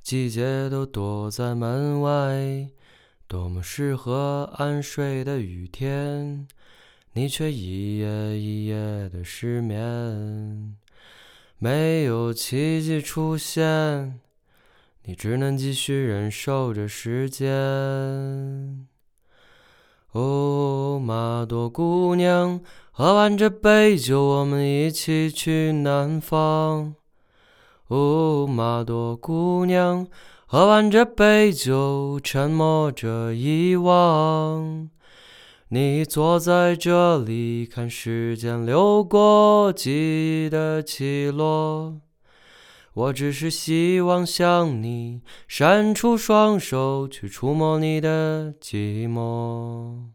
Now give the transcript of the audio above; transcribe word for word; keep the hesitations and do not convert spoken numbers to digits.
季节都躲在门外，多么适合安睡的雨天，你却一夜一夜的失眠。没有奇迹出现，你只能继续忍受着时间。哦，马朵姑娘，喝完这杯酒，我们一起去南方。哦，马朵姑娘，喝完这杯酒，沉默着遗忘。你坐在这里，看时间流过，记忆的起落。我只是希望像你，伸出双手去触摸你的寂寞。